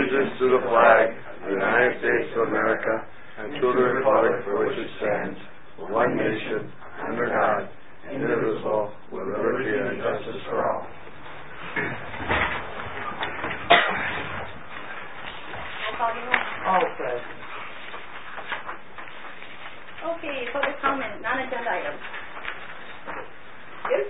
allegiance to the flag of the United States of America and to the republic for which it stands, one nation, under God, indivisible, with liberty and justice for all. All present. Okay, public comment, non-agenda items. Yes?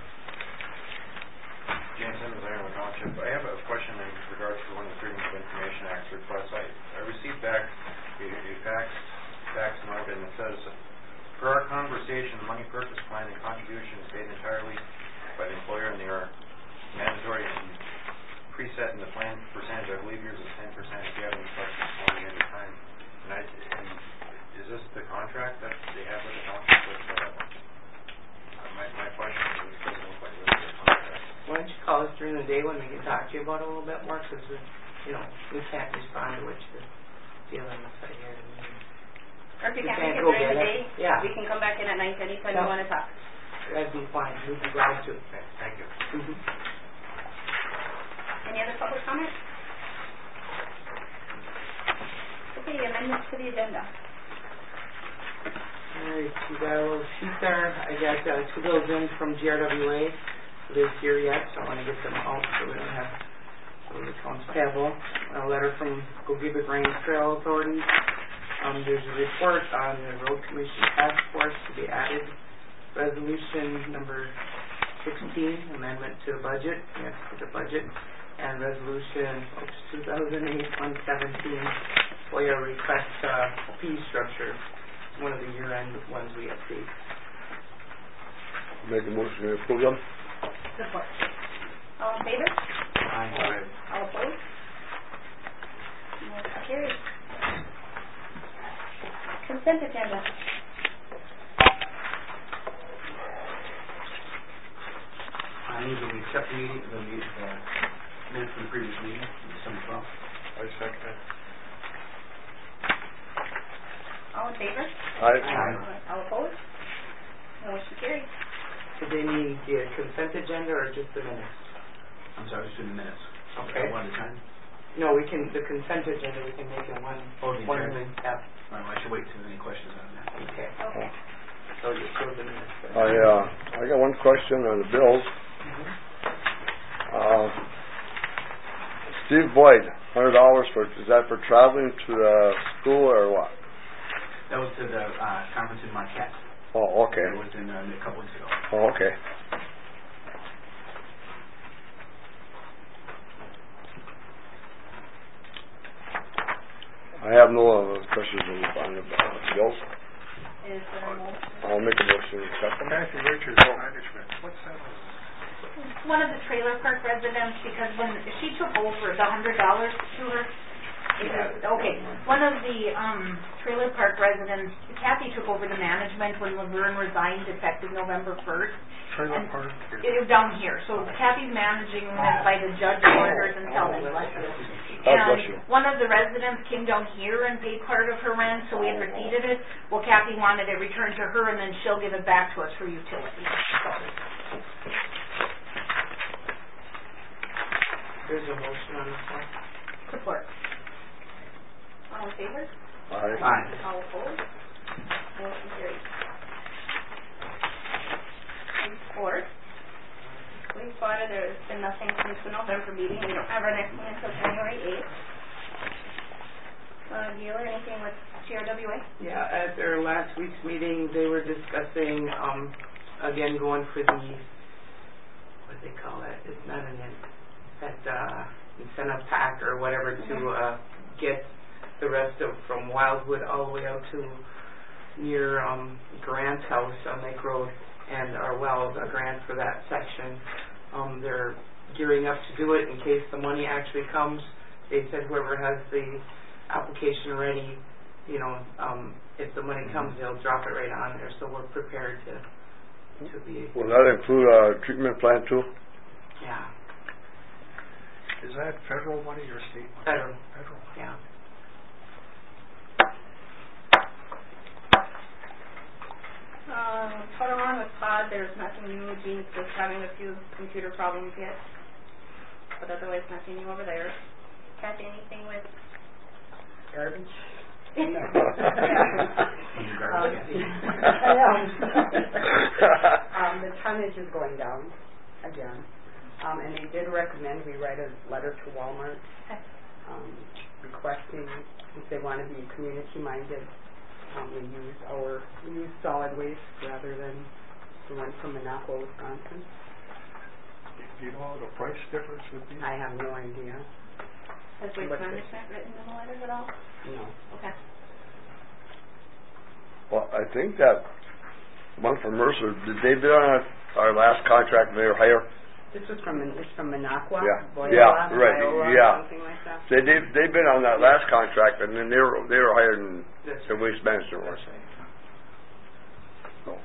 James Simmons, Ironwood Township. I have a question in regards to one of the Freedom of Information Act's requests. I received back a fax note, and it says, per our conversation, the money purchase plan and contribution is paid entirely by the employer, and they are mandatory and preset in the plan percentage. I believe yours is 10%. If you have any questions, call me any time. And is this the contract that they have with the township? My question is, this doesn't look like this is a contract. Why don't you call us during the day when we can talk to you about it a little bit more, because we can't respond to what you're dealing with right here. Or if you can't make it during the day, yeah, we can come back in at 9 anytime you want to talk. That'd be fine. We'd be glad to. Okay, thank you. Any other public comment? Okay, amendments to the agenda. Alright, we got a little sheet there. I got 2 bills in from GRWA. They're here yet, so I want to get them out so we don't have the accounts payable. A letter from Gogebic Range Trail Authority. There's a report on the Road Commission Task Force to be added. Resolution number 16, amendment to the budget, yes, to the budget, and resolution 2008-117, FOIA request fee structure, one of the year-end ones we update. Make a motion to approve them. Support. All in favor? Aye. All opposed? Motion carries. Consent agenda. I move that we accept the minutes from the previous meeting, December 12th. I second it. All in favor? Aye. All opposed? Motion carries. Did they mean the consent agenda or just the minutes? I'm sorry, just in the minutes. Okay. One at a time? No, we can, the consent agenda, we can make it one. Oh, the one entire thing? Yeah. Well, I should wait till any questions on that. Okay. Okay. So you approve the minutes. I got one question on the bills. Steve Boyd, $100 is that for traveling to school or what? That was to the conference in Marquette. Oh, okay. It was in a couple weeks ago. Oh, okay. I have no other questions on the bills. Is there a motion? I'll make a motion to accept them. Matthew Richards, management. What's that? One of the trailer park residents, because when she took over the $100 to her, one of the trailer park residents, Kathy took over the management when Laverne resigned effective November 1st. Trailer park? It was down here. So Kathy's managing them by the judge orders until they let her. bless you. And one of the residents came down here and paid part of her rent, so we had receipted it. Well, Kathy wanted it returned to her, and then she'll give it back to us for utilities. There's a motion on the floor. Support. All in favor? Aye. Aye. All opposed? Motion carries. Report. We spotted there's been nothing since the November meeting. We don't have our next meeting until January 8th. Dealer, anything with GRWA? Yeah, at their last week's meeting, they were discussing, again, going for the, what do they call it? It's not an incentive pack or whatever to get the rest of from Wildwood all the way out to near Grant's house on Lake Road and our wells, a grant for that section. They're gearing up to do it in case the money actually comes. They said whoever has the application ready, if the money comes, they'll drop it right on there. So we're prepared to be. Will that include a treatment plant too? Yeah. Is that federal money or state money? Federal. Federal. Yeah. Follow on with Todd, there's nothing new. Gene's just having a few computer problems yet. But otherwise nothing new over there. Kathy, anything with garbage. When you garbage The tonnage is going down again, and they did recommend we write a letter to Walmart requesting, if they want to be community-minded, we use solid waste rather than the one from Minocqua, Wisconsin. Do you know what the price difference would be? I have no idea. Has Waste Management written in the letters at all? No. Okay. Well, I think that one from Mercer, did they bid on our last contract they were higher? This was from Minocqua? Yeah. Loyola, Yeah, right. Iowa, Yeah. something like that. They've been on that last contract, and then they were higher than the Waste Management was. So.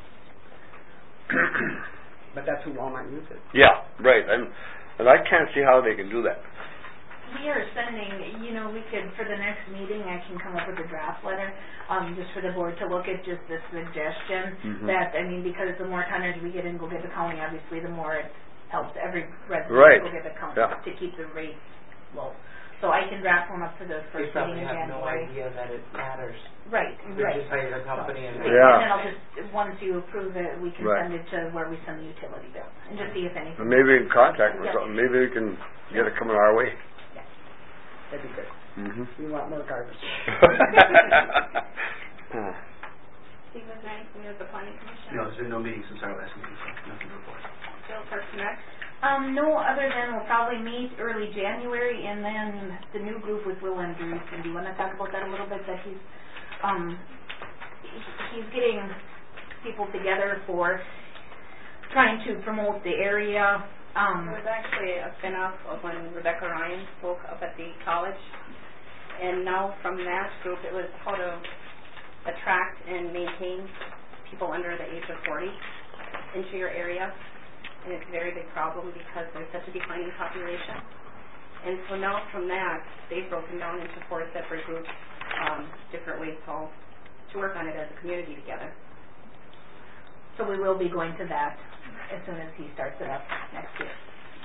But that's who Walmart uses. Yeah, right. And I can't see how they can do that. We are sending, we could, for the next meeting, I can come up with a draft letter, just for the board to look at, just this suggestion that, because the more tonnage we get in, go get the county, obviously, the more it helps every resident go get the county to keep the rate low. So I can draft one up for the first meeting in January. They probably have no idea that it matters. Right. They just hired a company and and then I'll just, once you approve it, we can send it to where we send the utility bill, and just see if anything. Maybe we can contact them or something. Maybe we can get it coming our way. That'd be good. Mm-hmm. We want more garbage. Steve, was there anything with the planning commission? No, there's been no meeting since our last meeting, so nothing to report. Bill, Parks and Rec? No, other than we'll probably meet early January, and then the new group with Will Andrews. And do you want to talk about that a little bit? That he's getting people together for trying to promote the area. It was actually a spin-off of when Rebecca Ryan spoke up at the college, and now from that group it was how to attract and maintain people under the age of 40 into your area. And it's a very big problem because there's such a declining population. And so now from that, they've broken down into 4 separate groups, different ways to work on it as a community together. So we will be going to that as soon as he starts it up next year.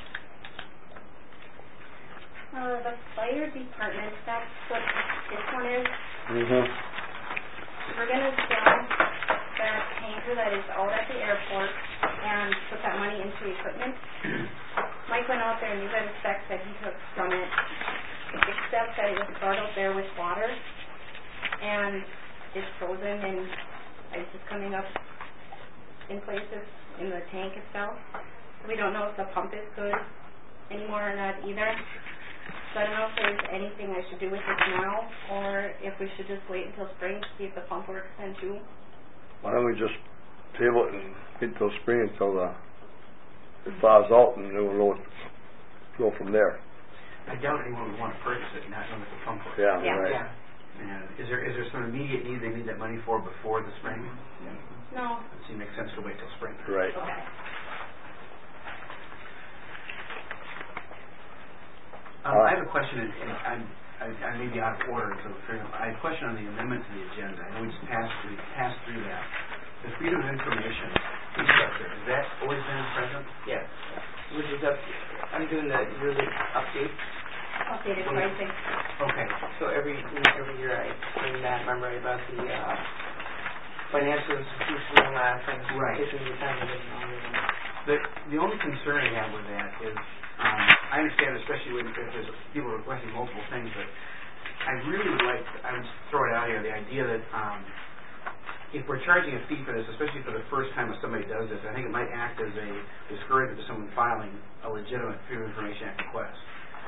The fire department, that's what this one is. We're going to sell that tanker that is out at the airport and put that money into equipment. Mike went out there and these are the specs that he took from it, except that it was brought out there with water and it's frozen and it's just coming up in places in the tank itself. We don't know if the pump is good anymore or not either. So I don't know if there's anything I should do with it now or if we should just wait until spring to see if the pump works then too. Why don't we just table it and wait till spring until it thaws out, and then we'll go from there. I doubt anyone would want to purchase it, not knowing if the pump works. Yeah, Yeah. right. Yeah. And is there some immediate need they need that money for before the spring? No. It seems makes sense to wait till spring. Right. Okay. I have a question, and I may be out of order, so I have a question on the amendment to the agenda. I know we passed through that. The freedom of information structure, has that always been present? Yes. Which is I'm doing the yearly update. Updated pricing. Okay. So every year I bring that. Remember about the financial institution and taking the time to get to know them. The only concern I have with that is, I understand, especially if there's people requesting multiple things, but I really would like, I would throw it out here, the idea that if we're charging a fee for this, especially for the first time if somebody does this, I think it might act as a discouragement to someone filing a legitimate Freedom of Information Act request.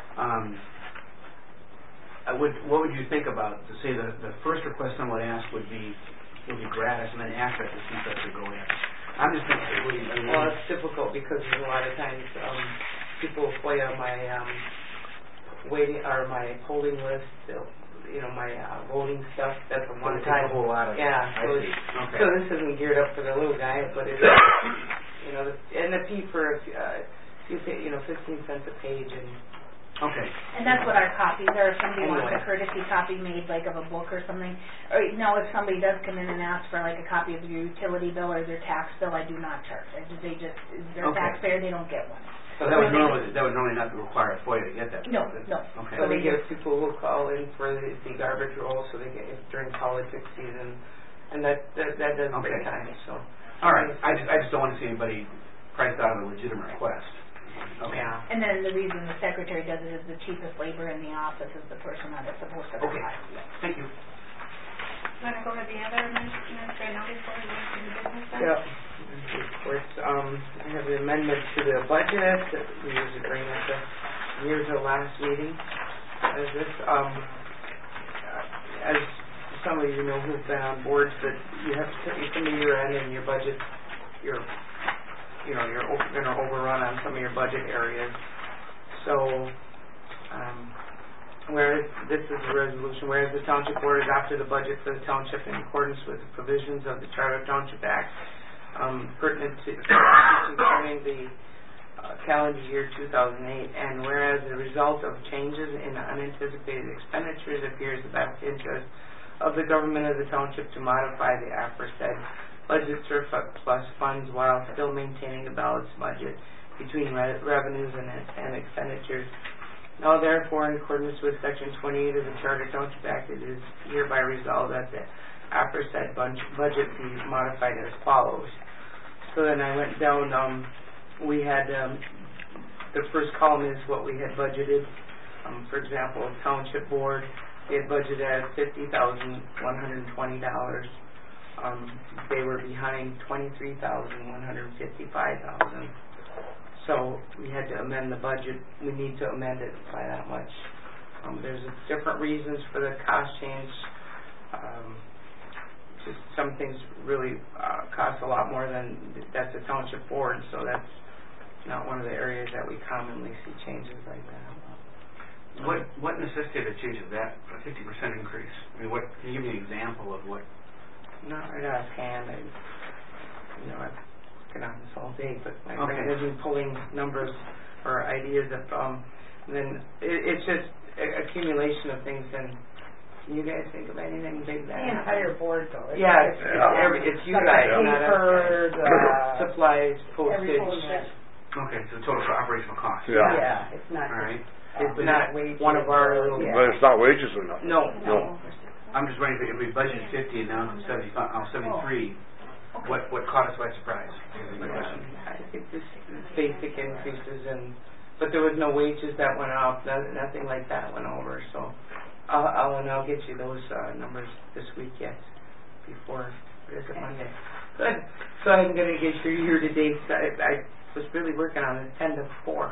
What would you think about, to say the first request someone would ask would be gratis, and then after that the fee starts to go in? I'm just thinking, Well, it's difficult because there's a lot of times people FOIA my waiting or my holding list, my voting stuff. That's a one time. A whole lot of So this isn't geared up for the little guy, but it is. And the fee for you pay 15 cents a page and. Okay. And that's what our copies are. If somebody wants a courtesy copy made, like of a book or something. Or now, if somebody does come in and ask for like a copy of your utility bill or their tax bill, I do not charge. They're taxpayer, they don't get one. So that would normally not require a FOIA to get that. No. Okay. So we get people who call in for the garbage roll, so they get it during politics season, and that does take time. So. All right. I just don't want to see anybody priced out of a legitimate request. Okay. Yeah. And then the reason the secretary does it is the cheapest labor in the office is the person that is supposed to Okay. provide. Thank you. Want to go to the other amendments right now before we go to the business then? Yep. And of course, I have the amendment to the budget that we usually bring at the near to last meeting. As this, as some of you know who've been on boards, that you have to you come to year end and your budget, you're going to overrun on some of your budget areas. So, whereas this is a resolution, whereas the Township Board adopted the budget for the township in accordance with the provisions of the Charter Township Act pertinent to concerning the calendar year 2008, and whereas the result of changes in unanticipated expenditures appears the best interest of the government of the township to modify the aforesaid budget surplus funds while still maintaining a balanced budget between revenues and expenditures. Now, therefore, in accordance with Section 28 of the Charter Township Act, it is hereby resolved that the aforesaid budget be modified as follows. So then I went down, we had, the first column is what we had budgeted. For example, Township Board, they had budgeted at $50,120. They were behind $23,155. So we had to amend the budget. We need to amend it by that much. There's different reasons for the cost change. Just some things really cost a lot more than that's the Township Board, so that's not one of the areas that we commonly see changes like that. What necessitated a change of that, a 50% increase? I mean, can you give me an example of what? Not right offhand. I've on this all day, but my brain isn't pulling numbers or ideas of then it's just accumulation of things. And can you guys think of anything big that The entire board, though. it's you guys, not us. Supplies, postage. Okay, so total for operational costs. Yeah, it's not. All right. It's not one of our little. But it's not wages or nothing. No. I'm just wondering if we budgeted 50 and now I'm 73. What caught us by surprise? I think this basic increases, but there was no wages that went up. Nothing like that went over. So I'll get you those numbers this week yet. Before Monday. Good. So I'm going to get your year to date. I was really working on it 10 to 4.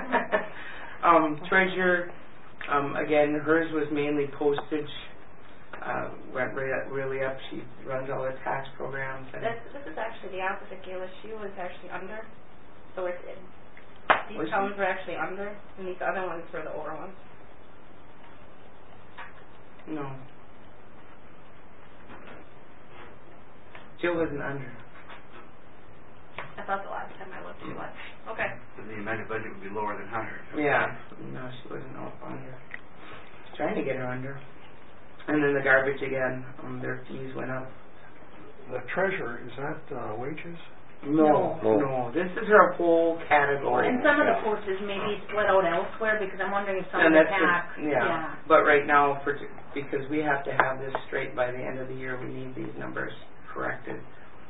Treasurer, again, hers was mainly postage. Went really up. She runs all the tax programs. And This is actually the opposite, Gayla. She was actually under. So these columns were actually under, and these other ones were the over ones. No. Jill wasn't under. I thought the last time I looked she was. Okay. So the amended budget would be lower than 100. Yeah. No, she wasn't under. I was trying to get her under. And then the garbage again, their fees went up. The treasurer, is that wages? No. This is her whole category. And some of the courses may be split out elsewhere because I'm wondering if some of the tax. Yeah. But right now, because we have to have this straight by the end of the year, we need these numbers corrected.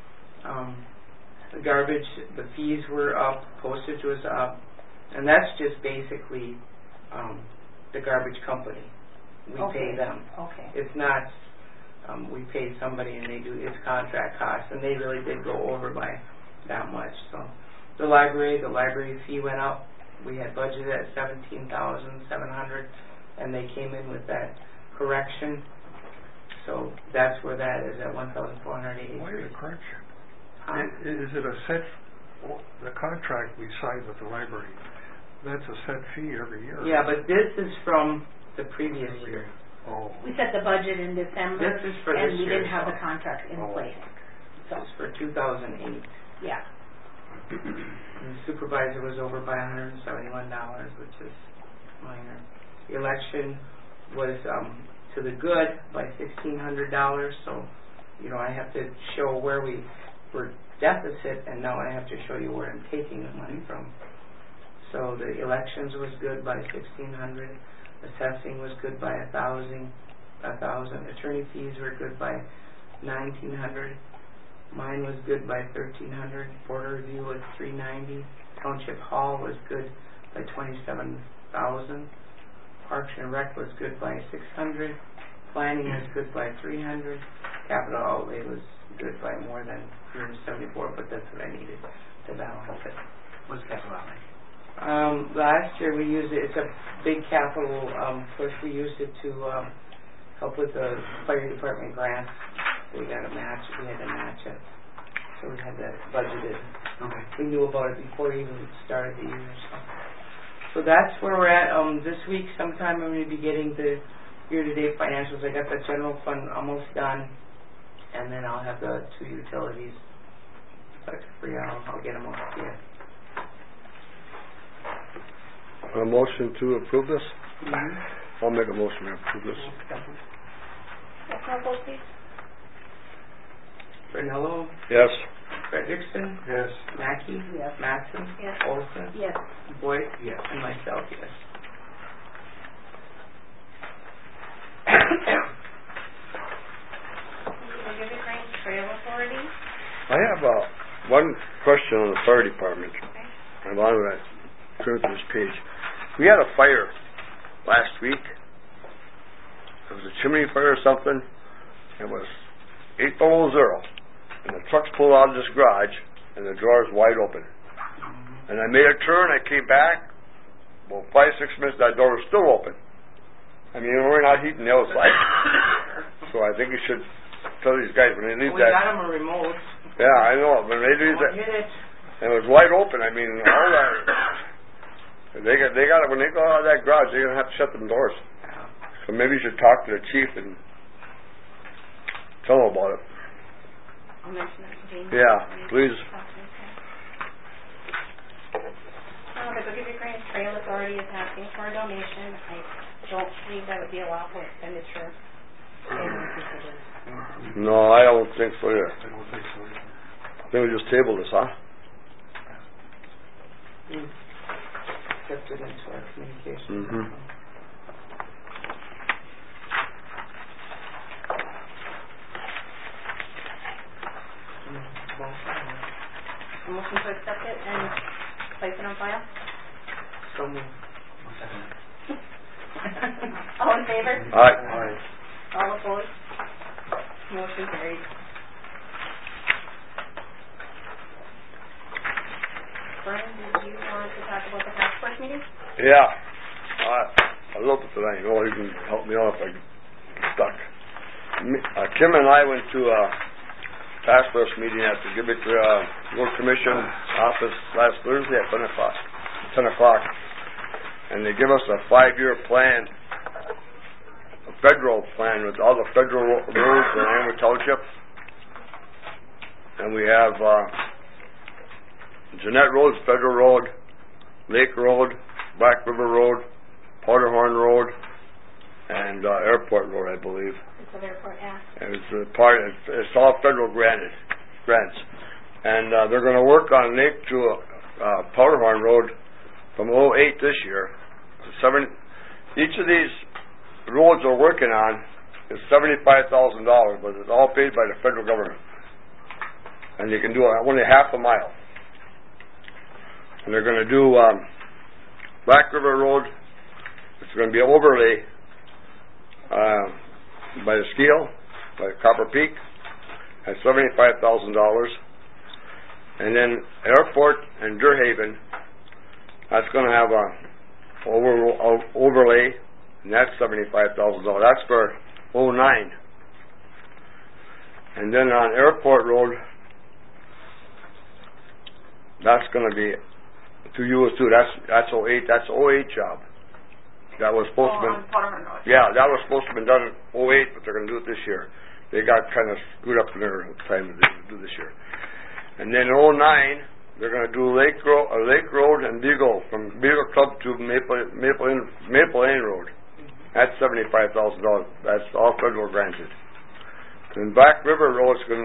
The garbage, the fees were up, postage was up, and that's just basically the garbage company. We pay them. Okay. It's not we pay somebody and they do its contract costs, and they really did go over by that much. So the library fee went up. We had budgeted at $17,700, and they came in with that correction. So that's where that is at $1,483. Why the correction? Is it a set? The contract we signed with the library, that's a set fee every year. Yeah, but this is from the previous year. Oh. We set the budget in December, This is for and this we year. didn't have the contract in place. This is for 2008. Yeah. And the supervisor was over by $171, which is minor. The election was to the good by $1,600. So, I have to show where we were deficit, and now I have to show you where I'm taking the money from. So the elections was good by $1,600. Assessing was good by $1,000. Attorney fees were good by $1,900. Mine was good by $1,300. Border review was $390. Township hall was good by $27,000. Parks and Rec was good by $600. Planning was good by $300. Capital outlay was good by more than $174, but that's what I needed to balance it. What's capital outlay? Last year we used it. It's a big capital push. We used it to help with the fire department grants. We got a match. We had to match it, so we had that budgeted. Okay. We knew about it before we even started the year. So that's where we're at. This week, sometime I'm going to be getting the year-to-date financials. I got the general fund almost done, and then I'll have the 2 utilities. So I can free out. I'll get them all to you. A motion to approve this? Mm-hmm. I'll make a motion to approve this. Roll call vote, please. Brunello, Yes. Frederickson, Yes. Mackey, Yes. Matson, Yes. Olson, Yes. Boyd, Yes. and myself, yes. Pacific Range Trail Authority. I have one question on the fire department. Okay. I wanted to turn to this page. We had a fire last week. It was a chimney fire or something. It was 8:00, and the trucks pulled out of this garage, and the drawer's wide open. And I made a turn. I came back. Well, 5-6 minutes, that door was still open. I mean, we're not heating the outside. So I think you should tell these guys when they leave We that. got them a remote. Yeah, I know. When they leave Don't that, hit it. and it was wide open. I mean, all that. They got it when they go out of that garage. They're gonna have to shut them doors. So maybe you should talk to the chief and tell them about it. I'll mention that to James. Yeah, please. The Pacific Range Trail Authority is asking for a donation. I don't believe that would be a lawful expenditure. No, I don't think so either. I don't think so either. Then we just table this, huh? Accepted into our communication. Mm-hmm. A motion to accept it and place it on file. So moved. One second. All in favor? All right. All opposed? Motion carried. Brian, did you want to talk about the task force meeting? Yeah. I love it tonight. You know, you can help me out if I get stuck. Kim and I went to a task force meeting at the Gibbet Road Commission office last Thursday at 10 o'clock. And they give us a 5-year plan, a federal plan with all the federal roads in Amber Township. And we have Jeanette Road, Federal Road, Lake Road, Black River Road, Powderhorn Road, and Airport Road, I believe. It's an airport, yeah. And it's all federal grants. And they're going to work on Lake to Powderhorn Road from 08 this year. Each of these roads they're working on is $75,000, but it's all paid by the federal government. And you can do only half a mile. And they're going to do Black River Road. It's going to be an overlay by the scale, by Copper Peak, at $75,000. And then Airport and Deerhaven, that's going to have a overlay, and that's $75,000. That's for 09. And then on Airport Road, that's going to be to US too. That's 08. That's 08 job. That was supposed to be. On Powderhorn Road. Yeah, that was supposed to have been done in 08, but they're going to do it this year. They got kind of screwed up in their time to do this year. And then in 09, they're going to do Lake Road and Beagle, from Beagle Club to Maple Lane Road. That's $75,000. That's all federal granted. And Black River Road's going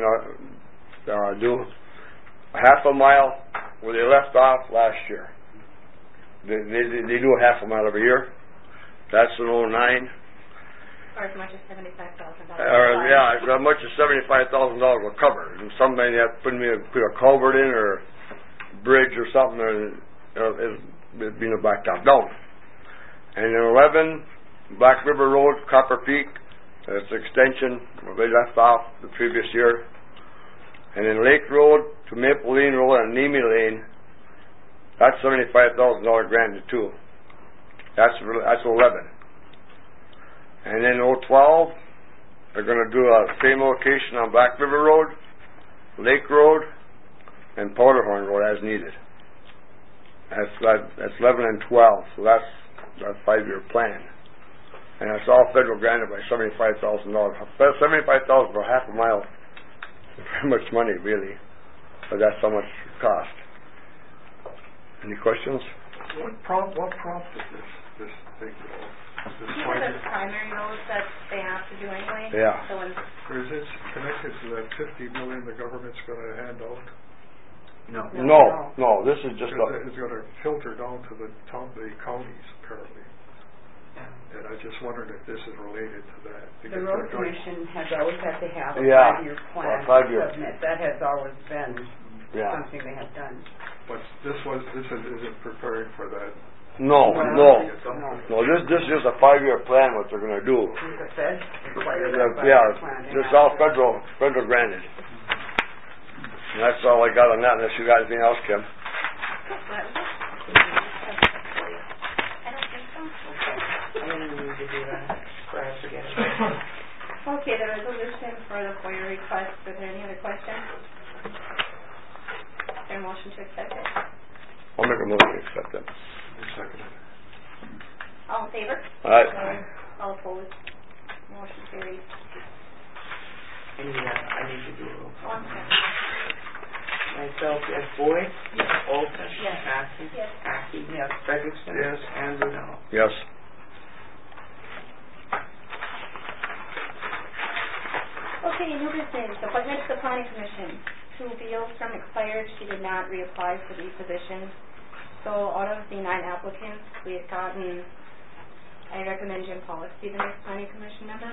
to do half a mile where they left off last year. They do a half a mile every year. That's in 09. Or as much as $75,000. Yeah, as much as $75,000 will cover. And somebody have to put a culvert in or bridge or something, or it'll be backed up. No. And in 11, Black River Road, Copper Peak, that's extension where they left off the previous year. And in Lake Road to Maple Lane Road and Nemi Lane, that's $75,000 grant too. That's 11. And then 012, they're going to do a same location on Black River Road, Lake Road, and Powderhorn Road as needed. That's 11 and 12, so that's a 5-year plan. And it's all federal granted by $75,000. $75,000 for half a mile is very much money, really, but that's how much it cost. Any questions? What prompted this thing? These are the primary roads that they have to do anyway. Yeah. So when Or is it connected to that $50 million the government's going to hand out? No. This is just It's going to filter down to the counties, apparently. Yeah. And I just wondered if this is related to that. The road commission has always had to have a Yeah, 5-year plan a 5-year. to submit. That has always been Yeah. something they have done. But this isn't preparing for that. No. No. This is just a 5-year plan. What they're going to do. The feds require that 5-year Yeah, plan. it's all federal granted. And that's all I got on that. Unless you got anything else, Kim. I don't think so. I didn't need to do that, or I forget it. Okay, the resolution for the FOIA request. Is there any other questions? Is there a motion to accept it? I'll make a motion to accept that. Second. All in favor? All right. All opposed? Motion carries. And I need to do a roll call. 1 second. Myself, yes. Boyd? Yes. Olson? Yes. Massey? Yes. Aki? Yes. Frederickson? Yes. And Brunel? Yes. Okay, new business. Appointment to the Planning Commission. Sue Beals from expired. She did not reapply for the position. So out of the 9 applicants, we had gotten, I recommend Jim Pollock be the next Planning Commission member.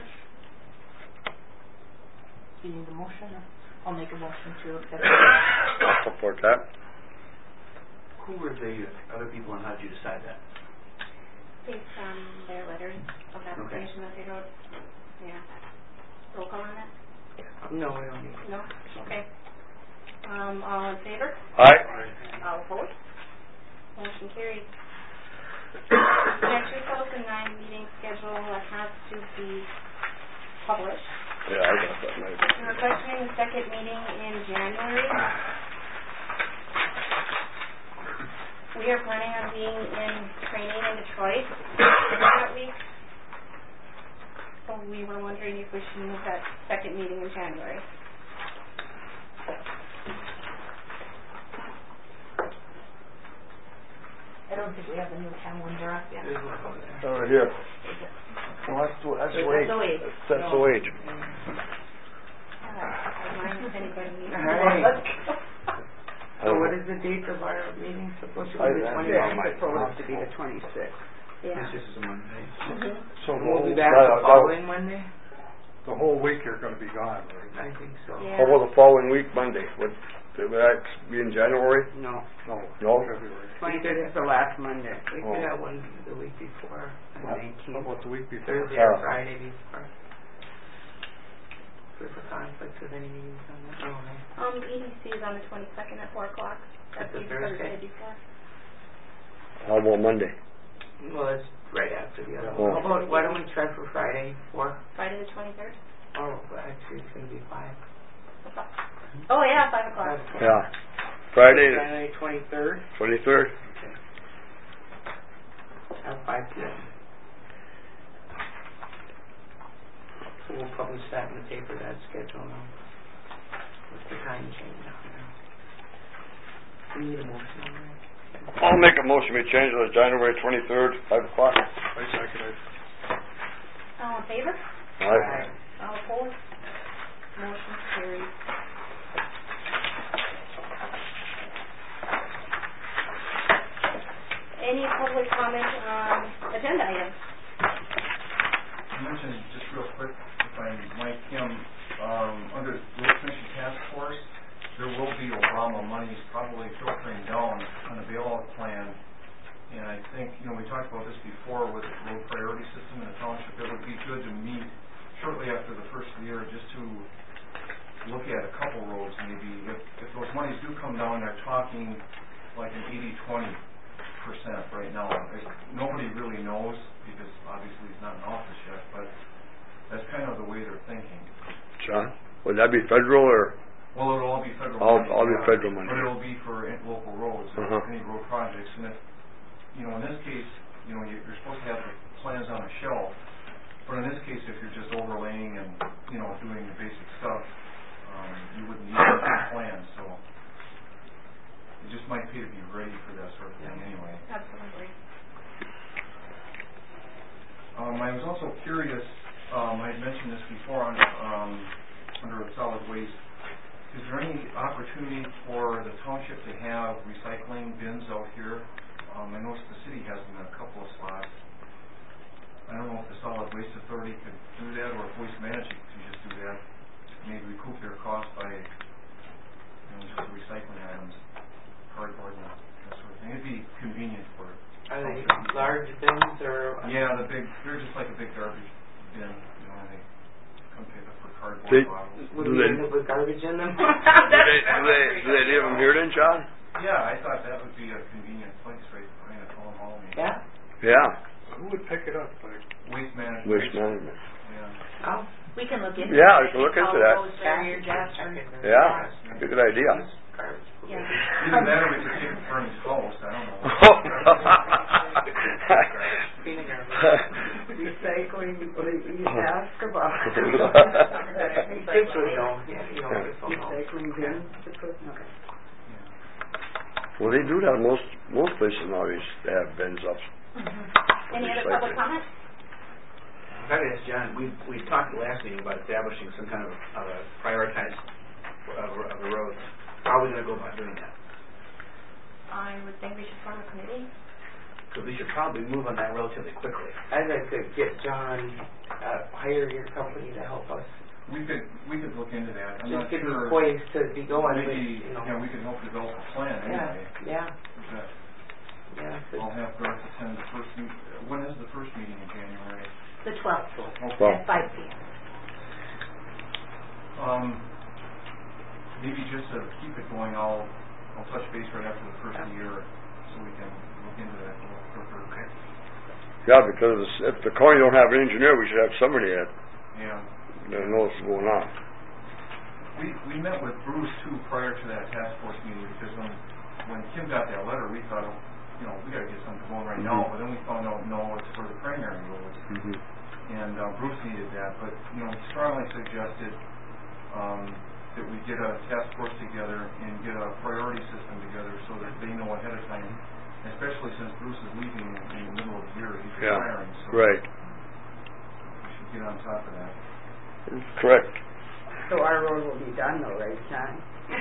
Do you need a motion? I'll make a motion to accept. I'll support that. Who were the other people and how did you decide that? Based on their letters of application that they wrote. Yeah. Roll call on that? No, we don't need to. No? Okay. All in favor? Aye. All opposed? Motion carried. Next, 2009 meeting schedule has to be published. Yeah, I got that. We're requesting the second meeting in January. We are planning on being in training in Detroit that week. So we were wondering if we should move that second meeting in January. I don't think we have a new calendar up yet. Over here. Well, that's the wage. That's the wage. So what is the date of our meeting supposed to be? The 26th, supposed to be the 26th. Yeah. This is a Monday. So We'll be back the following Monday? the whole week you're going to be gone, right? I think so. Yeah. How about the following week, Monday? Would that be in January? No. No. No? February. 25th is the last Monday. We Oh. could have one the week before, the How 19th. about the week before? Thursday or Friday before. If there's a conflict with any meetings on that, no, right? EDC is on the 22nd at 4 o'clock. That's That's a the Thursday. before. How about Monday? Well, it's right after the other Oh. one. How about, why don't we try for Friday, 4? Friday the 23rd? Oh, well, actually, it's going to be 5. Oh, yeah, 5 o'clock. Yeah. Friday, January 23rd, 23rd? at 5 p.m. So we'll publish that in the paper, that schedule now. With the time change on there. We need a motion on that. I'll make a motion. We change it to January 23rd, 5 o'clock. I second it. All in favor? All right. All opposed? Motion carries. Any public mention just real quick, if I might, Kim, under the Road Commission Task Force, there will be Obama monies probably filtering down on the bailout plan. And I think, we talked about this before with the road priority system in the township. It would be good to meet shortly after the first year just to look at a couple roads maybe. If those monies do come down, they're talking like an 80-20% right now. Nobody really knows because obviously he's not in office yet, but that's kind of the way they're thinking. John, would that be federal or? Well, it'll all be federal money. All be federal money. But it'll be for local roads, any road projects. And if, in this case, you're supposed to have the plans on a shelf. But in this case, if you're just overlaying and, doing the basic stuff, you wouldn't need a plan. So it just might pay to be ready for that sort of thing anyway. Absolutely. I was also curious, I had mentioned this before on under solid waste. Is there any opportunity for the township to have recycling bins out here? I noticed the city has them in a couple of spots. I don't know if the Solid Waste Authority could do that, or if Waste Management could just do that. Maybe recoup their cost by just recycling items, cardboard and that sort of thing. It'd be convenient for it. Are they large bins or? Yeah, they're just like a big garbage bin. They come pick up for cardboard bottles. Would we end up with garbage in them? Do they leave them here then, John? Yeah, I thought that would be a convenient place right behind the town hall. Maybe. Yeah. Yeah. Who would pick it up? Waste Management. Waste Management. Yeah. Oh. We can look into Yeah, we can look into that. Yeah. That's a good idea. Yeah. Either that or we could take it from his house. I don't know. Recycling, you ask about. Kids would know. Recycling bins to put. Okay. Well, they do that most places nowadays. They have bins up. Any other public comment? If I could ask John, we talked last meeting about establishing some kind of prioritized of the roads. How are we going to go about doing that? I would think we should form a committee. Because we should probably move on that relatively quickly. I'd like to get John, hire your company to help us. We could look into that. I'm Just not give sure. you ways to be going. Maybe, we could help develop a plan anyway. Yeah. I'll have Garth attend the first meeting. When is the first meeting in January? The 12th Well, at 5 p.m. Maybe just to keep it going, I'll touch base right after the first year so we can look into that a little quicker. Okay. Yeah, because if the county don't have an engineer, we should have somebody that knows what's going on. We met with Bruce too prior to that task force meeting because when Kim got that letter, we thought, we got to get something going right now. But then we found out, no, it's for the primary roads. And Bruce needed that. But he strongly suggested that we get a task force together and get a priority system together so that they know ahead of time. Especially since Bruce is leaving in the middle of the year, he's retiring. So right. We should get on top of that. Correct. So our road will be done though, right, John?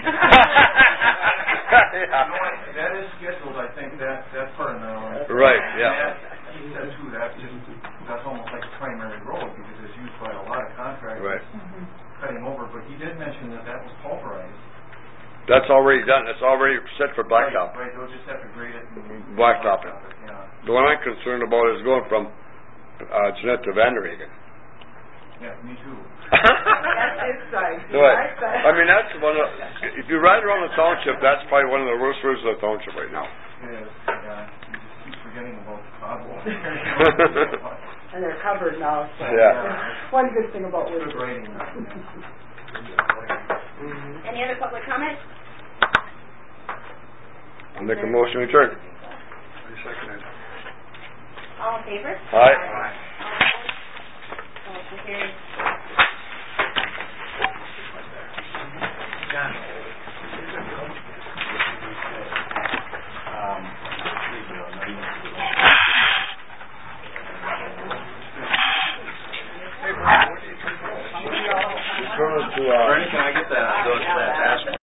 That is scheduled, I think, that part of the right, yeah. He said too, that's almost like a primary road because it's used by a lot of contractors cutting over, but he did mention that was pulverized. That's already done. It's already set for blacktop. Right, they'll just have to grade it and blacktop it. Yeah. The one I'm concerned about is going from Jeanette to Vanderhagen. Yeah, me too. That's his side. I mean, that's one of, if you ride around the township, that's probably one of the worst roads of the township right now. It is, yeah. You just keep forgetting about the potholes. And they're covered now, so one good thing about good grading. Any other public comment? I'll make a motion to adjourn. I second it. All in favor? Aye. Motion carries. John. Turn it to